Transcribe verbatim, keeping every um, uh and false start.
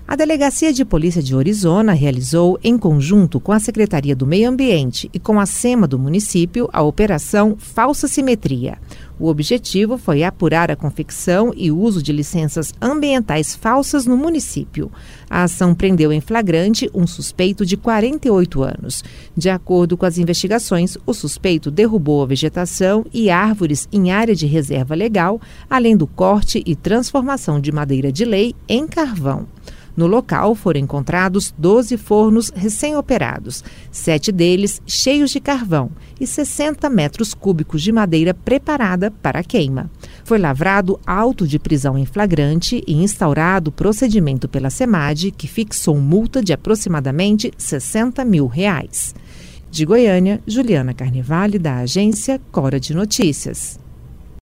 A Delegacia de Polícia de Orizona realizou, em conjunto com a Secretaria do Meio Ambiente e com a SEMA do município, a Operação Falsa Simetria. O objetivo foi apurar a confecção e uso de licenças ambientais falsas no município. A ação prendeu em flagrante um suspeito de quarenta e oito anos. De acordo com as investigações, o suspeito derrubou a vegetação e árvores em área de reserva legal, além do corte e transformação de madeira de lei em carvão. No local foram encontrados doze fornos recém-operados, sete deles cheios de carvão e sessenta metros cúbicos de madeira preparada para a queima. Foi lavrado auto de prisão em flagrante e instaurado procedimento pela SEMAD, que fixou multa de aproximadamente sessenta mil reais. De Goiânia, Juliana Carnevale, da agência Cora de Notícias.